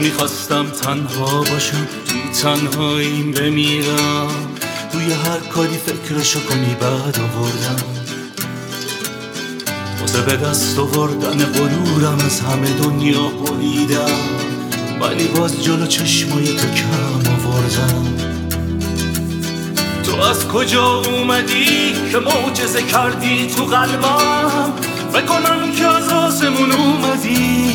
میخواستم تنها باشم، توی تنهاییم بمیرم، توی هر کاری فکرشو کنی بعد آوردم، واسه به دست آوردن غرورم از همه دنیا بریدم، ولی باز جلو چشمای تو کم آوردم. تو از کجا اومدی که معجزه کردی تو قلبم، بکنم که از آسمون اومدی،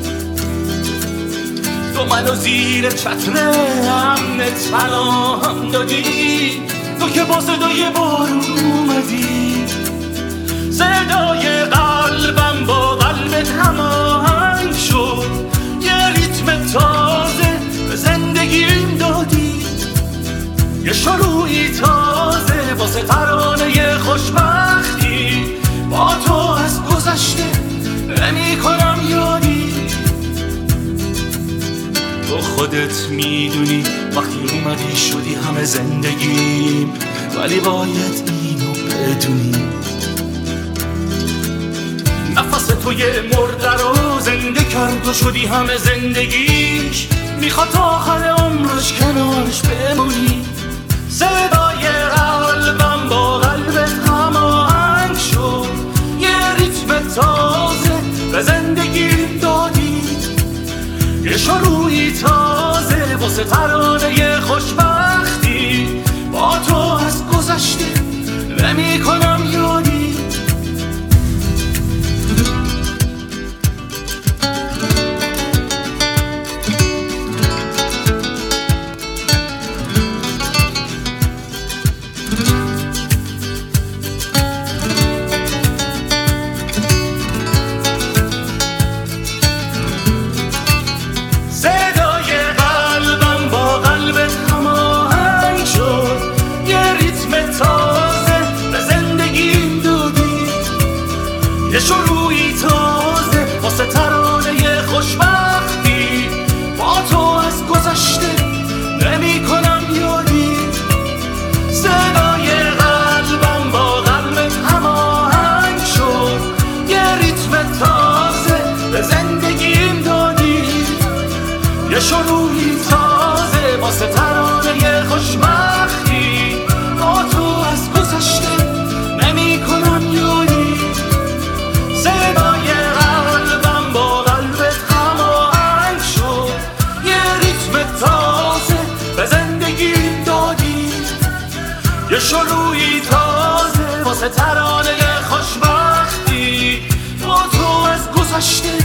تو منو زیر چتر امنت پناهم دادی، تو که با صدای بارون اومدی، صدای قلبم با قلبت هماهنگ شد، یه ریتم تازه به زندگیم دادی، یه شروعی تازه واسه ترانه خوشبختی، با تو از گذشته نمی کنم یادی. تو خودت میدونی وقتی اومدی شدی همه زندگیم، ولی باید اینو بدونی نفس تو یه مرده رو زنده کرد و شدی همه زندگیش، میخواد آخر عمرش کنارش بمونی، صدای قلبم با قلبت هماهنگ شد، یه ریتم تازه به زندگیم دادی، یه شروعی تازه واسه ترانه خوشبختی، با تو از گذشته نمی کنم یادی. یه شروعی تازه واسه ترانه خوشبختی، با تو از گذشته نمی کنم یادی، صدای قلبم با قلبت هماهنگ شد، یه ریتم تازه به زندگیم دادی، یه شروعی تازه واسه ترانه خوشبختی، با تو از گذشته نمی کنم یادی، صدای قلبم با قلبت هماهنگ شد، یه ریتم تازه به زندگیم دادی، یه شروعی تازه واسه ترانه خوشبختی، با تو از گذشته